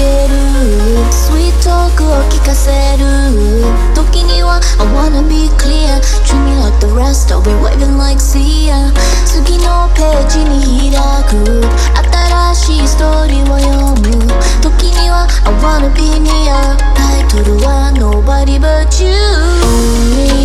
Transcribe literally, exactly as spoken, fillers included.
ける Sweet talk を聞かせる時には I wanna be clear Treat me like the rest I'll be waving like see ya 次のページに開く新しいストーリーを読む時には I wanna be near タイトルは Nobody but you Only